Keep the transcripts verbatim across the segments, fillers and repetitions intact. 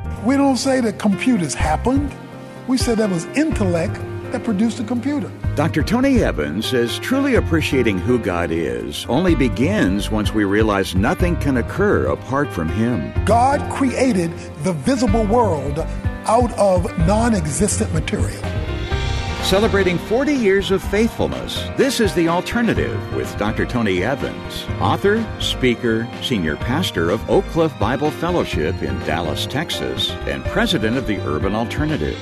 We don't say that computers happened. We said that was intellect that produced a computer. Doctor Tony Evans says truly appreciating who God is only begins once we realize nothing can occur apart from Him. God created the visible world out of non-existent material. Celebrating forty years of faithfulness, this is The Alternative with Doctor Tony Evans, author, speaker, senior pastor of Oak Cliff Bible Fellowship in Dallas, Texas, and president of the Urban Alternative.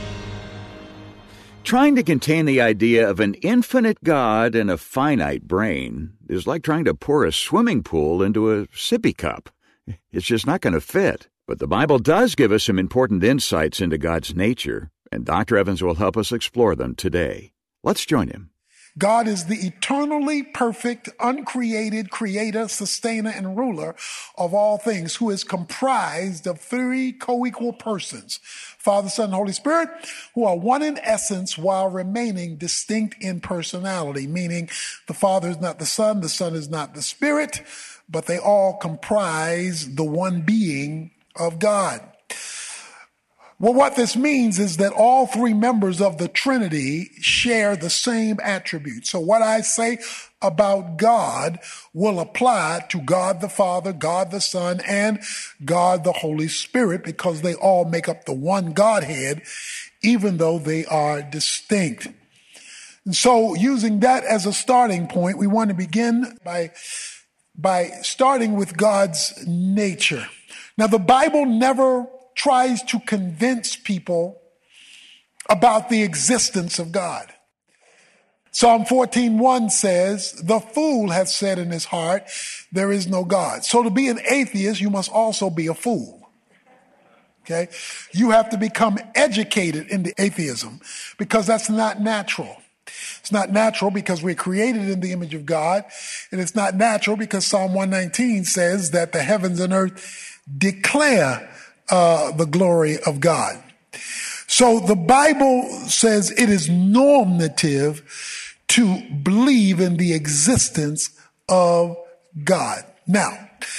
Trying to contain the idea of an infinite God in a finite brain is like trying to pour a swimming pool into a sippy cup. It's just not going to fit. But the Bible does give us some important insights into God's nature, and Doctor Evans will help us explore them today. Let's join him. God is the eternally perfect, uncreated creator, sustainer, and ruler of all things, who is comprised of three co-equal persons, Father, Son, and Holy Spirit, who are one in essence while remaining distinct in personality, meaning the Father is not the Son, the Son is not the Spirit, but they all comprise the one being of God. Well, what this means is that all three members of the Trinity share the same attributes. So what I say about God will apply to God the Father, God the Son, and God the Holy Spirit, because they all make up the one Godhead, even though they are distinct. And so using that as a starting point, we want to begin by, by starting with God's nature. Now, the Bible never tries to convince people about the existence of God. Psalm fourteen one says, "The fool hath said in his heart, there is no God." So to be an atheist, you must also be a fool. Okay? You have to become educated into atheism, because that's not natural. It's not natural because we're created in the image of God, and it's not natural because Psalm one nineteen says that the heavens and earth declare Uh, the glory of God. So the Bible says it is normative to believe in the existence of God. Now,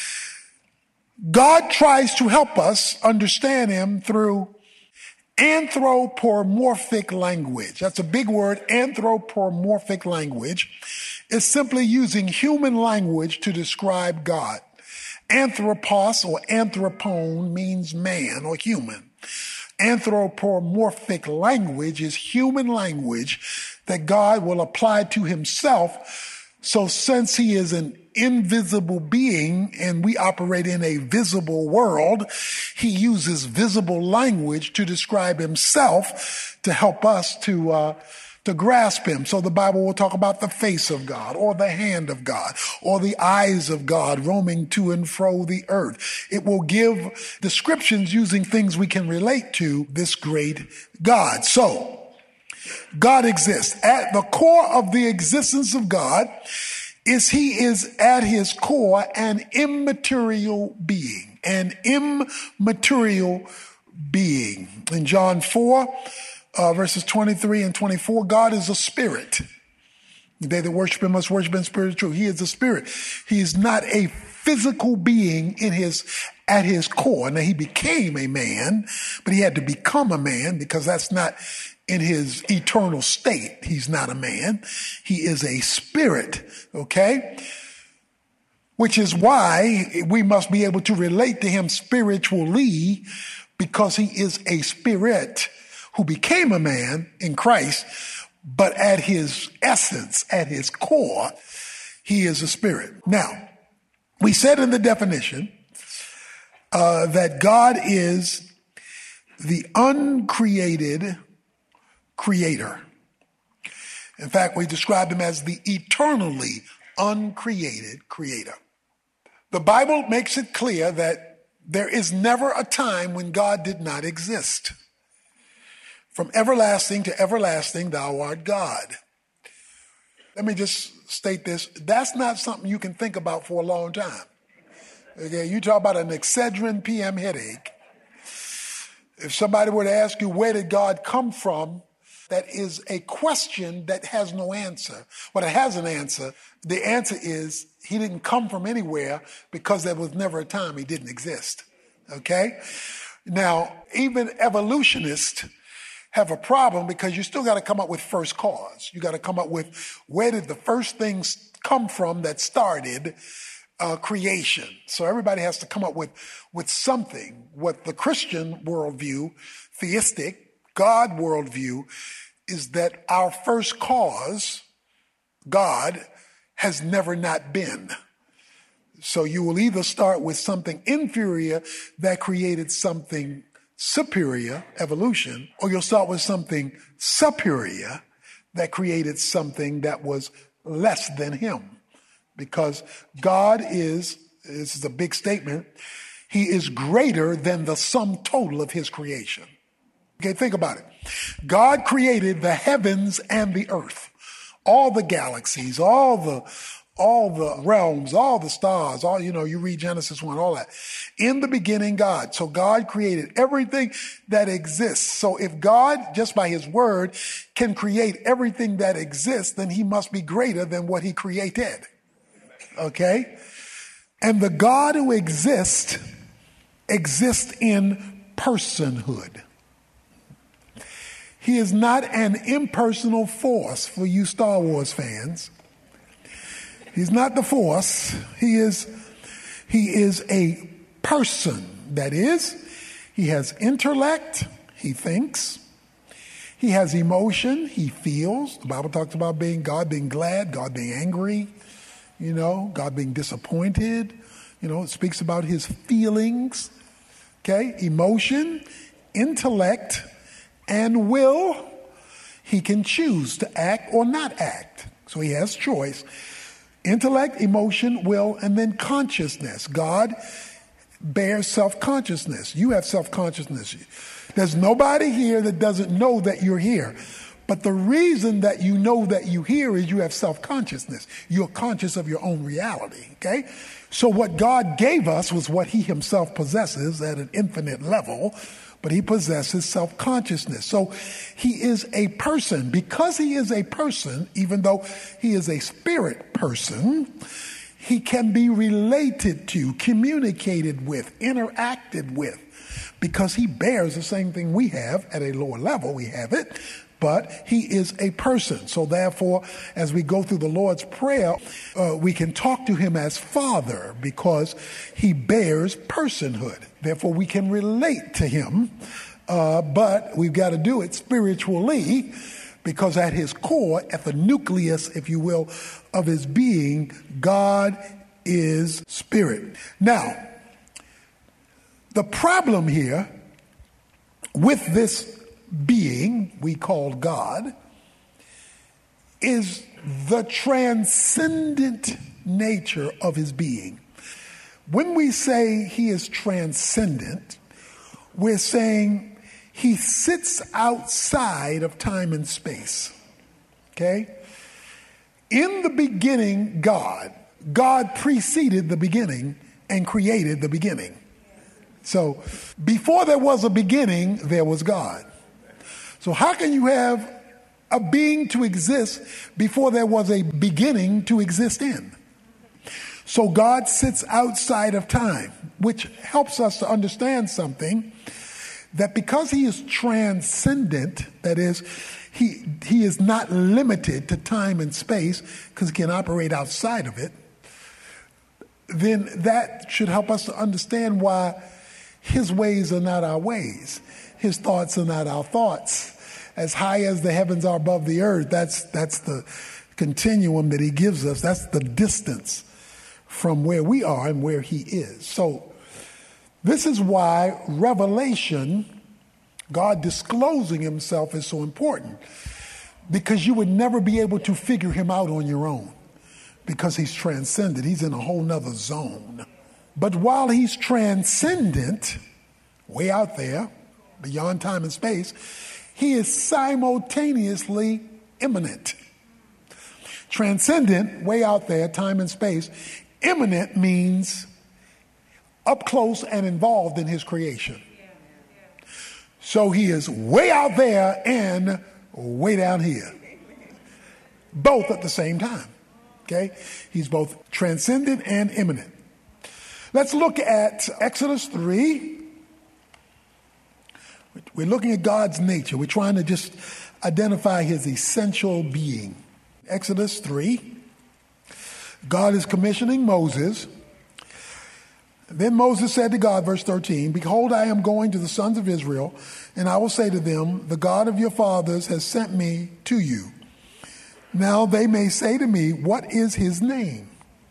God tries to help us understand Him through anthropomorphic language. That's a big word, anthropomorphic language. It's simply using human language to describe God. Anthropos or anthropone means man or human. Anthropomorphic language is human language that God will apply to Himself. So since He is an invisible being and we operate in a visible world, He uses visible language to describe Himself to help us to uh to grasp Him. So the Bible will talk about the face of God, or the hand of God, or the eyes of God roaming to and fro the earth. It will give descriptions using things we can relate to this great God. So God exists. At the core of the existence of God is He is at His core an immaterial being, an immaterial being. In John four, Uh, verses twenty-three and twenty-four, God is a spirit. They that worship Him must worship in spirit and truth. He is a spirit. He is not a physical being in his, at his core. Now, He became a man, but He had to become a man because that's not in His eternal state. He's not a man. He is a spirit, okay? Which is why we must be able to relate to Him spiritually, because He is a spirit who became a man in Christ, but at His essence, at His core, He is a spirit. Now, we said in the definition uh, that God is the uncreated creator. In fact, we described Him as the eternally uncreated creator. The Bible makes it clear that there is never a time when God did not exist. From everlasting to everlasting, thou art God. Let me just state this. That's not something you can think about for a long time. Okay, you talk about an Excedrin P M headache. If somebody were to ask you, where did God come from? That is a question that has no answer. But it has an answer. The answer is He didn't come from anywhere, because there was never a time He didn't exist. Okay? Now, even evolutionists have a problem because you still got to come up with first cause. You got to come up with where did the first things come from that started uh, creation. So everybody has to come up with, with something. What the Christian worldview, theistic, God worldview, is that our first cause, God, has never not been. So you will either start with something inferior that created something superior, evolution, or you'll start with something superior that created something that was less than him. Because God is, this is a big statement, he is greater than the sum total of his creation. Okay, think about it. God created the heavens and the earth, all the galaxies, all the all the realms, all the stars, all, you know, you read Genesis one, all that. In the beginning, God. So God created everything that exists. So if God, just by his word, can create everything that exists, then he must be greater than what he created. Okay? And the God who exists, exists in personhood. He is not an impersonal force for you Star Wars fans. He's not the force. He is, he is a person. That is, he has intellect, he thinks. He has emotion, he feels. The Bible talks about being God being glad, God being angry, you know, God being disappointed. You know, it speaks about his feelings. Okay, emotion, intellect, and will. He can choose to act or not act. So he has choice. Intellect, emotion, will, and then consciousness. God bears self-consciousness. You have self-consciousness. There's nobody here that doesn't know that you're here. But the reason that you know that you're here is you have self-consciousness. You're conscious of your own reality, okay? So what God gave us was what he himself possesses at an infinite level, but he possesses self-consciousness. So he is a person. Because he is a person, even though he is a spirit person, he can be related to, communicated with, interacted with, because he bears the same thing we have at a lower level. We have it, but he is a person. So therefore, as we go through the Lord's Prayer, uh, we can talk to him as Father because he bears personhood. Therefore, we can relate to him, uh, but we've got to do it spiritually because at his core, at the nucleus, if you will, of his being, God is spirit. Now, the problem here with this being we call God is the transcendent nature of his being. When we say he is transcendent, we're saying he sits outside of time and space. Okay? In the beginning, God. God preceded the beginning and created the beginning. So before there was a beginning, there was God. So how can you have a being to exist before there was a beginning to exist in? So God sits outside of time, which helps us to understand something, that because he is transcendent, that is, he, he is not limited to time and space because he can operate outside of it, then that should help us to understand why his ways are not our ways. His thoughts are not our thoughts. As high as the heavens are above the earth, that's that's the continuum that he gives us. That's the distance from where we are and where he is. So this is why revelation, God disclosing himself, is so important. Because you would never be able to figure him out on your own. Because he's transcendent. He's in a whole nother zone. But while he's transcendent, way out there, beyond time and space, he is simultaneously immanent. Transcendent, way out there, time and space. Immanent means up close and involved in his creation. So he is way out there and way down here. Both at the same time. Okay? He's both transcendent and immanent. Let's look at Exodus three. We're looking at God's nature. We're trying to just identify his essential being. Exodus three, God is commissioning Moses. Then Moses said to God, verse thirteen, behold, I am going to the sons of Israel, and I will say to them, the God of your fathers has sent me to you. Now they may say to me, what is his name?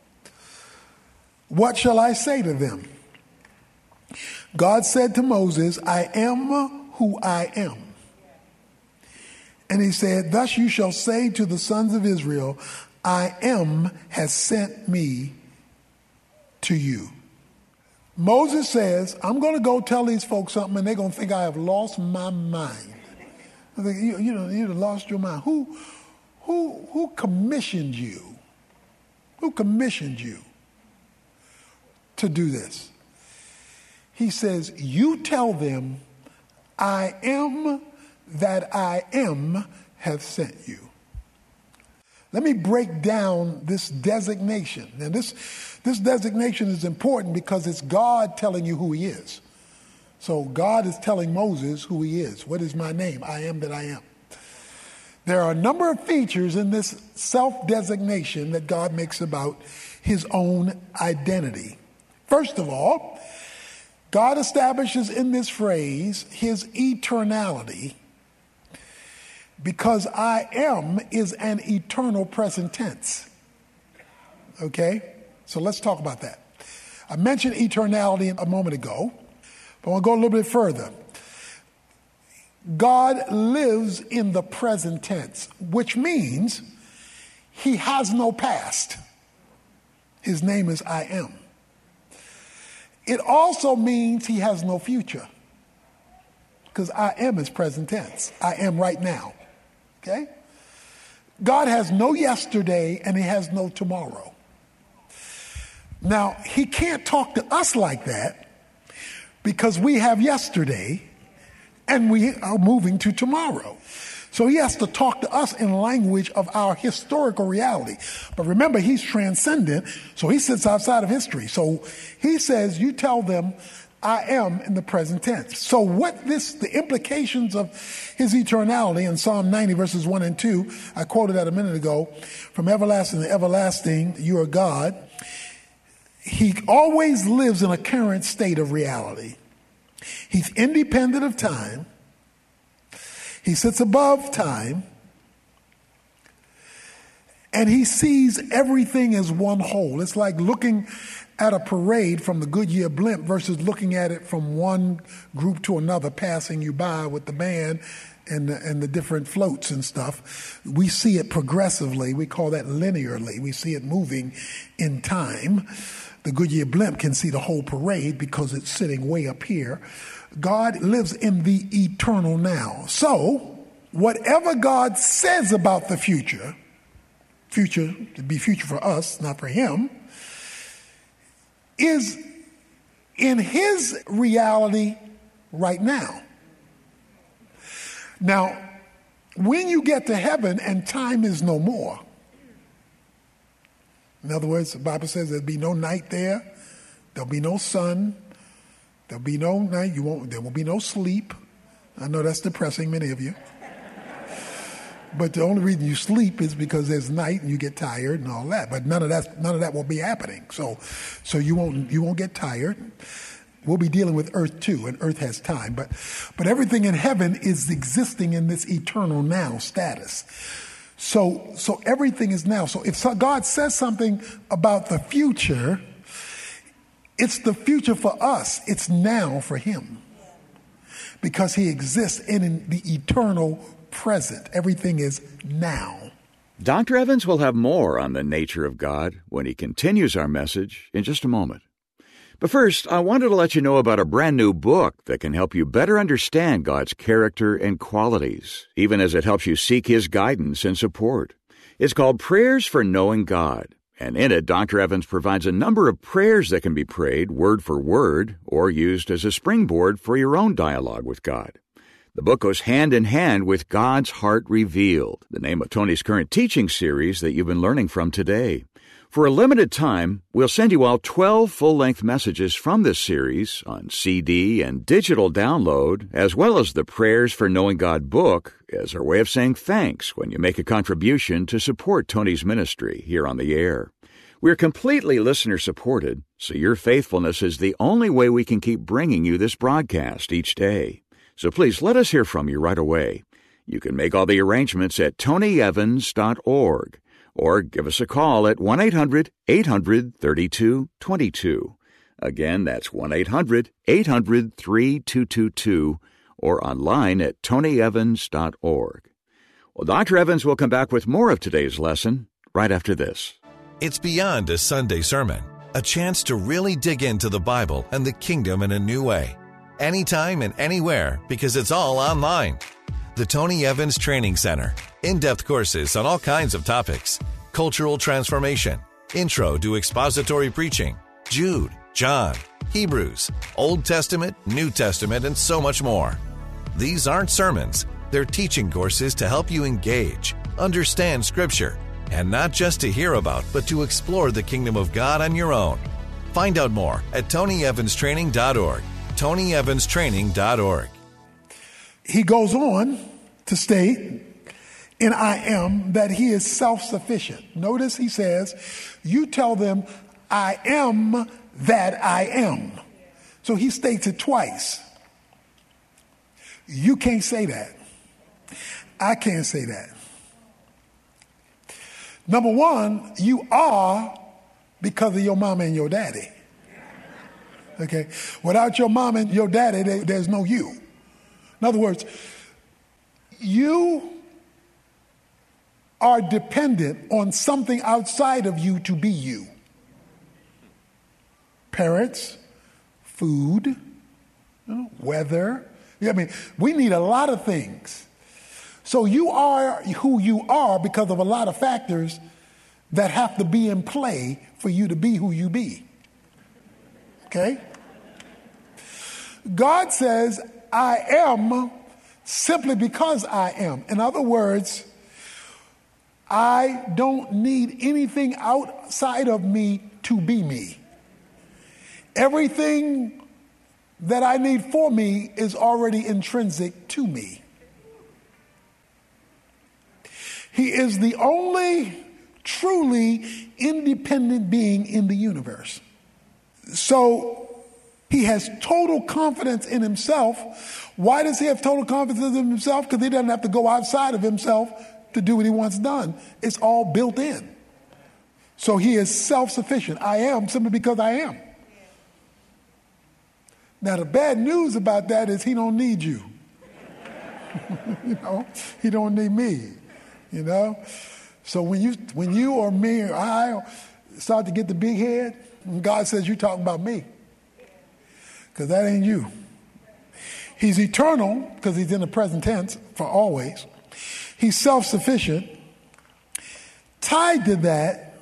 What shall I say to them? God said to Moses, I am who I am. And he said, thus you shall say to the sons of Israel, I am has sent me to you. Moses says, I'm going to go tell these folks something and they're going to think I have lost my mind. I think, you, you know, you've lost your mind. Who, who, who commissioned you? Who commissioned you to do this? He says, you tell them, I am that I am have sent you. Let me break down this designation. Now this, this designation is important because it's God telling you who he is. So God is telling Moses who he is. What is my name? I am that I am. There are a number of features in this self-designation that God makes about his own identity. First of all, God establishes in this phrase his eternality because I am is an eternal present tense. Okay? So let's talk about that. I mentioned eternality a moment ago, but I want to go a little bit further. God lives in the present tense, which means he has no past. His name is I am. It also means he has no future because I am is present tense. I am right now. Okay? God has no yesterday and he has no tomorrow. Now, he can't talk to us like that because we have yesterday and we are moving to tomorrow. So he has to talk to us in language of our historical reality. But remember, he's transcendent, so he sits outside of history. So he says, you tell them, I am in the present tense. So what this, the implications of his eternality in Psalm ninety verses one and two, I quoted that a minute ago, from everlasting to everlasting, you are God. He always lives in a current state of reality. He's independent of time. He sits above time. And he sees everything as one whole. It's like looking at a parade from the Goodyear blimp versus looking at it from one group to another, passing you by with the band and the, and the different floats and stuff. We see it progressively. We call that linearly. We see it moving in time. The Goodyear blimp can see the whole parade because it's sitting way up here. God lives in the eternal now. So, whatever God says about the future, future, to be future for us, not for him, is in his reality right now. Now, when you get to heaven and time is no more, in other words, the Bible says there'll be no night there, there'll be no sun, there'll be no night, you won't, there will be no sleep. I know that's depressing, many of you. But the only reason you sleep is because there's night and you get tired and all that. But none of that, none of that will be happening. So, so you won't, you won't get tired. We'll be dealing with earth too, and earth has time. But, but everything in heaven is existing in this eternal now status. So, so everything is now. So if God says something about the future, it's the future for us. It's now for him. Because he exists in the eternal present. Everything is now. Doctor Evans will have more on the nature of God when he continues our message in just a moment. But first, I wanted to let you know about a brand new book that can help you better understand God's character and qualities, even as it helps you seek his guidance and support. It's called Prayers for Knowing God, and in it, Doctor Evans provides a number of prayers that can be prayed word for word or used as a springboard for your own dialogue with God. The book goes hand in hand with God's Heart Revealed, the name of Tony's current teaching series that you've been learning from today. For a limited time, we'll send you all twelve full-length messages from this series on C D and digital download, as well as the Prayers for Knowing God book as our way of saying thanks when you make a contribution to support Tony's ministry here on the air. We're completely listener-supported, so your faithfulness is the only way we can keep bringing you this broadcast each day. So please let us hear from you right away. You can make all the arrangements at tony evans dot org. Or give us a call at one eight hundred eight hundred thirty-two twenty-two. Again, that's one eight hundred eight hundred thirty-two twenty-two, or online at tony evans dot org. Well, Doctor Evans will come back with more of today's lesson right after this. It's beyond a Sunday sermon, a chance to really dig into the Bible and the kingdom in a new way. Anytime and anywhere, because it's all online. The Tony Evans Training Center. In-depth courses on all kinds of topics. Cultural transformation. Intro to expository preaching. Jude, John, Hebrews, Old Testament, New Testament, and so much more. These aren't sermons. They're teaching courses to help you engage, understand Scripture, and not just to hear about, but to explore the kingdom of God on your own. Find out more at tony evans training dot org. tony evans training dot org. He goes on to state in I am that he is self-sufficient. Notice he says, you tell them, I am that I am. So he states it twice. You can't say that. I can't say that. Number one, you are because of your mama and your daddy. Okay? Without your mama and your daddy, there, there's no you. In other words, you are dependent on something outside of you to be you. Parents, food, you know, weather. I mean, we need a lot of things. So you are who you are because of a lot of factors that have to be in play for you to be who you be. Okay? God says, I am simply because I am. In other words, I don't need anything outside of me to be me. Everything that I need for me is already intrinsic to me. He is the only truly independent being in the universe. So he has total confidence in himself. Why does he have total confidence in himself? Because he doesn't have to go outside of himself to do what he wants done. It's all built in. So he is self-sufficient. I am simply because I am. Now the bad news about that is he don't need you. You know, he don't need me. You know, so when you when you or me or I start to get the big head, and God says you're talking about me, because that ain't you. He's eternal because he's in the present tense for always. He's self-sufficient. Tied to that,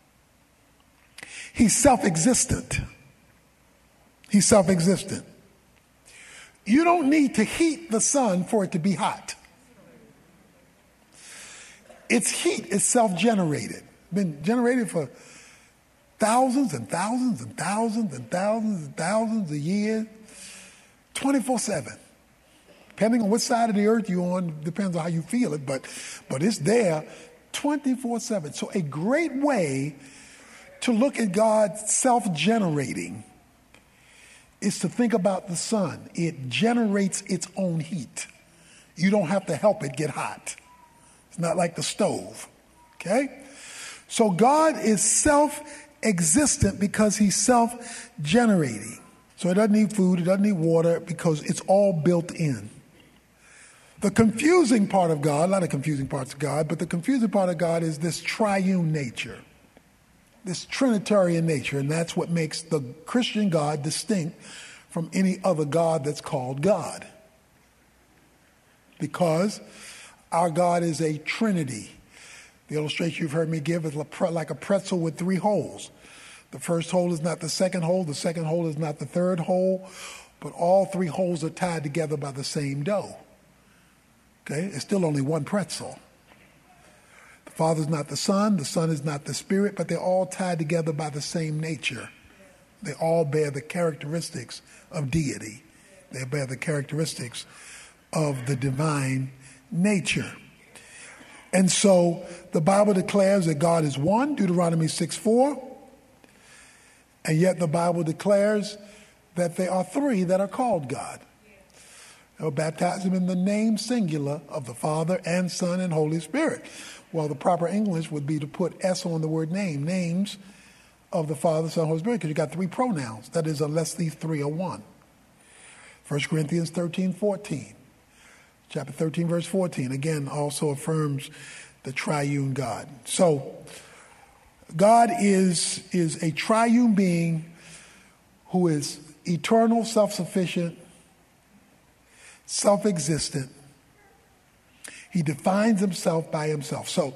he's self-existent. He's self-existent. You don't need to heat the sun for it to be hot. Its heat is self-generated. Been generated for thousands and thousands and thousands and thousands and thousands of years, twenty-four seven. Depending on what side of the earth you're on, depends on how you feel it, but, but it's there twenty-four seven. So a great way to look at God self-generating is to think about the sun. It generates its own heat. You don't have to help it get hot. It's not like the stove, okay? So God is self-existent because he's self-generating. So it doesn't need food, it doesn't need water, because it's all built in. The confusing part of God, a lot of confusing parts of God, but the confusing part of God is this triune nature, this Trinitarian nature, and that's what makes the Christian God distinct from any other God that's called God. Because our God is a Trinity. The illustration you've heard me give is like a pretzel with three holes. The first hole is not the second hole, the second hole is not the third hole, but all three holes are tied together by the same dough. Okay? It's still only one pretzel. The Father's not the Son, the Son is not the Spirit, but they're all tied together by the same nature. They all bear the characteristics of deity. They bear the characteristics of the divine nature. And so the Bible declares that God is one, Deuteronomy six four. And yet the Bible declares that there are three that are called God. They'll baptize them in the name singular of the Father and Son and Holy Spirit. Well, the proper English would be to put S on the word name, names of the Father, Son, Holy Spirit, because you got three pronouns. That is, unless these three are one. First Corinthians thirteen fourteen. Chapter thirteen, verse fourteen, again, also affirms the triune God. So, God is, is a triune being who is eternal, self-sufficient, self-existent. He defines himself by himself. So,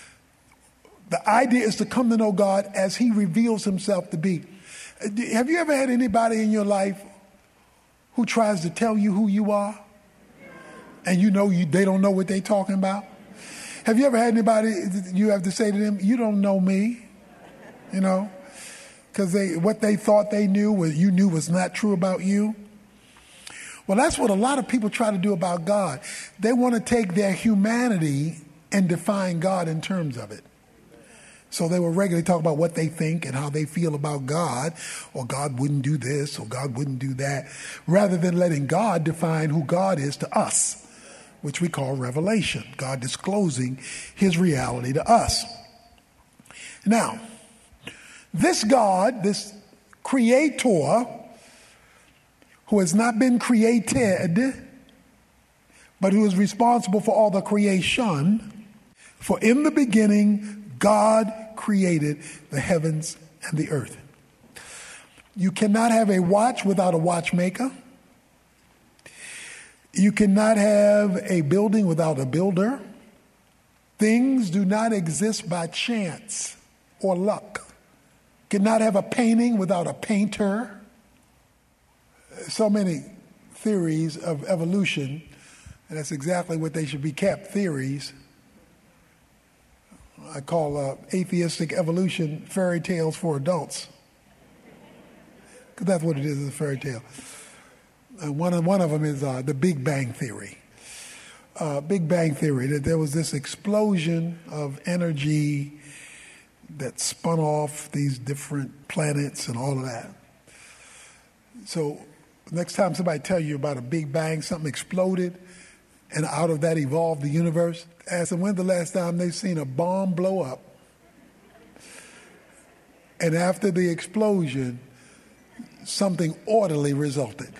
the idea is to come to know God as he reveals himself to be. Have you ever had anybody in your life who tries to tell you who you are? And you know you, they don't know what they're talking about? Have you ever had anybody you have to say to them, you don't know me, you know? Because they what they thought they knew, was you knew was not true about you. Well, that's what a lot of people try to do about God. They want to take their humanity and define God in terms of it. So they will regularly talk about what they think and how they feel about God, or God wouldn't do this, or God wouldn't do that, rather than letting God define who God is to us, which we call revelation, God disclosing his reality to us. Now, this God, this creator, who has not been created, but who is responsible for all the creation, for in the beginning, God created the heavens and the earth. You cannot have a watch without a watchmaker. You cannot have a building without a builder. Things do not exist by chance or luck. You cannot have a painting without a painter. So many theories of evolution, and that's exactly what they should be kept, theories. I call uh, atheistic evolution fairy tales for adults. Because that's what it is, is a fairy tale. And one of, one of them is uh, the Big Bang Theory. Uh, Big Bang Theory, that there was this explosion of energy that spun off these different planets and all of that. So next time somebody tell you about a Big Bang, something exploded, and out of that evolved the universe, ask them when's the last time they've seen a bomb blow up, and after the explosion, something orderly resulted.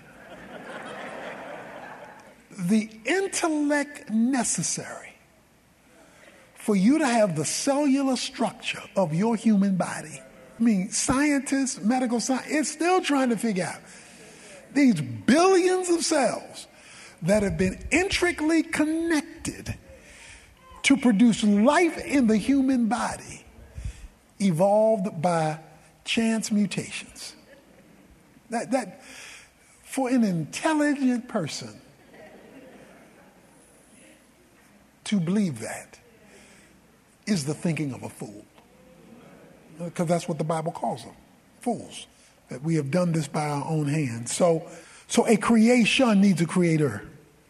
The intellect necessary for you to have the cellular structure of your human body, I mean, scientists, medical science, it's still trying to figure out these billions of cells that have been intricately connected to produce life in the human body, evolved by chance mutations. That, that for an intelligent person to believe that is the thinking of a fool. Because that's what the Bible calls them, fools. That we have done this by our own hands. So, so a creation needs a creator.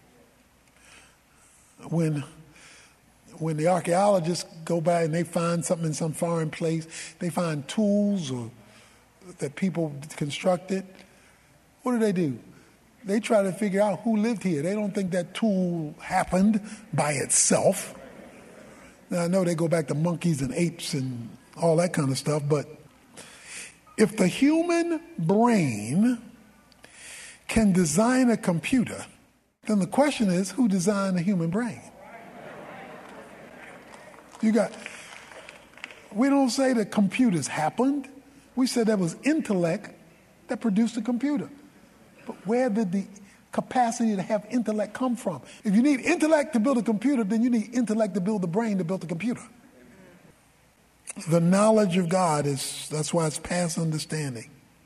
When, when the archaeologists go by and they find something in some foreign place, they find tools or that people constructed, what do they do? They try to figure out who lived here. They don't think that tool happened by itself. Now, I know they go back to monkeys and apes and all that kind of stuff, but if the human brain can design a computer, then the question is, who designed the human brain? You got, we don't say that computers happened. We said that was intellect that produced a computer. But where did the capacity to have intellect come from? If you need intellect to build a computer, then you need intellect to build the brain to build the computer. The knowledge of God is, that's why it's past understanding.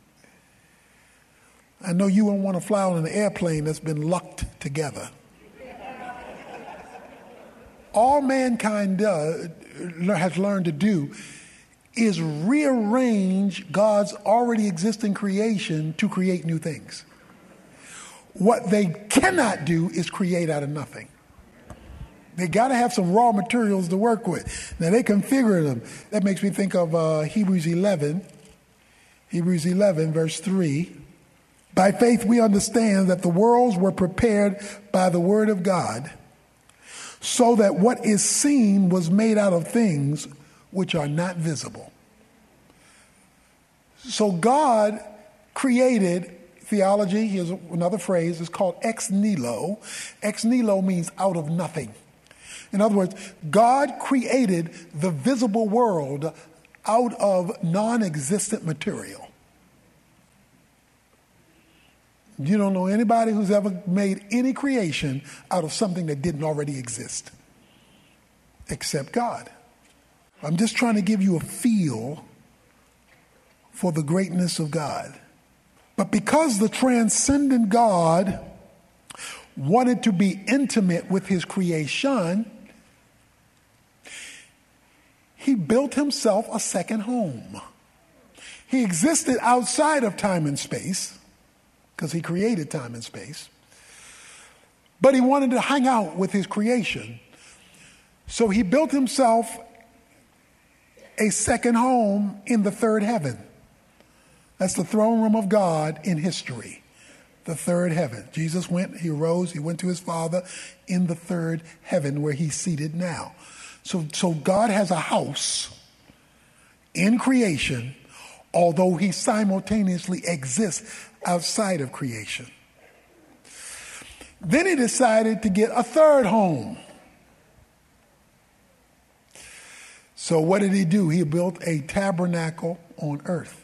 I know you don't want to fly on an airplane that's been lucked together. all mankind does, has learned to do is rearrange God's already existing creation to create new things. What they cannot do is create out of nothing. They got to have some raw materials to work with. Now, they configure them. That makes me think of uh, Hebrews eleven. Hebrews eleven, verse three. By faith we understand that the worlds were prepared by the word of God, so that what is seen was made out of things which are not visible. So God created theology. Here's another phrase. It's called ex nihilo. Ex nihilo means out of nothing. In other words, God created the visible world out of non-existent material. You don't know anybody who's ever made any creation out of something that didn't already exist, except God. I'm just trying to give you a feel for the greatness of God. But because the transcendent God wanted to be intimate with his creation, he built himself a second home. He existed outside of time and space, because he created time and space. But he wanted to hang out with his creation. So he built himself a second home in the third heaven. That's the throne room of God in history. The third heaven. Jesus went, he arose, he went to his Father in the third heaven where he's seated now. So, so God has a house in creation, although he simultaneously exists outside of creation. Then he decided to get a third home. So what did he do? He built a tabernacle on earth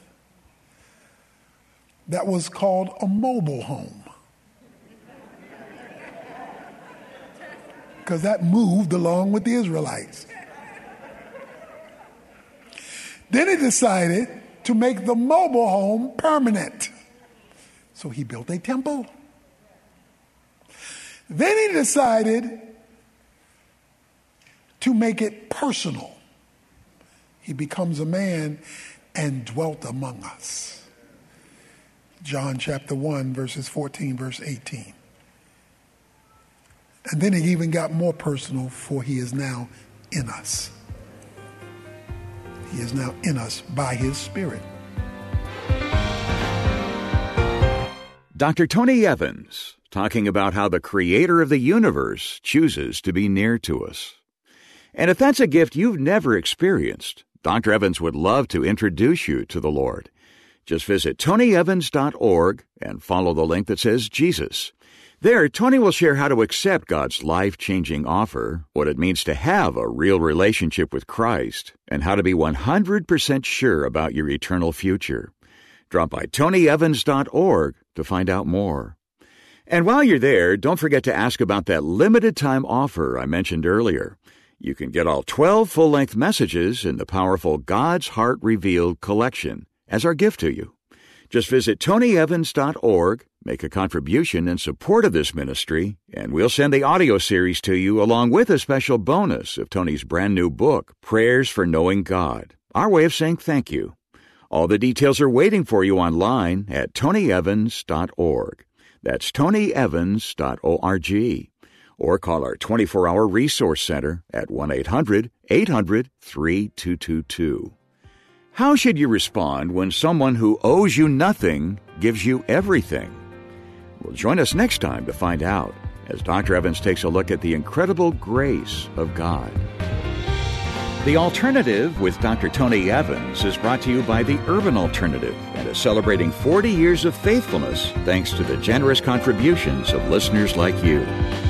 that was called a mobile home, because that moved along with the Israelites. Then he decided to make the mobile home permanent. So he built a temple. Then he decided to make it personal. He becomes a man and dwelt among us. John chapter one, verses fourteen, verse eighteen. And then it even got more personal, for he is now in us. He is now in us by his Spirit. Doctor Tony Evans, talking about how the creator of the universe chooses to be near to us. And if that's a gift you've never experienced, Doctor Evans would love to introduce you to the Lord. Just visit tony evans dot org and follow the link that says Jesus. There, Tony will share how to accept God's life-changing offer, what it means to have a real relationship with Christ, and how to be one hundred percent sure about your eternal future. Drop by tony evans dot org to find out more. And while you're there, don't forget to ask about that limited-time offer I mentioned earlier. You can get all twelve full-length messages in the powerful God's Heart Revealed collection as our gift to you. Just visit tony evans dot org, make a contribution in support of this ministry, and we'll send the audio series to you along with a special bonus of Tony's brand new book, Prayers for Knowing God, our way of saying thank you. All the details are waiting for you online at tony evans dot org. That's tony evans dot org. Or call our twenty-four hour resource center at one eight hundred eight hundred three two two two. How should you respond when someone who owes you nothing gives you everything? Well, join us next time to find out as Doctor Evans takes a look at the incredible grace of God. The Alternative with Doctor Tony Evans is brought to you by the Urban Alternative and is celebrating forty years of faithfulness thanks to the generous contributions of listeners like you.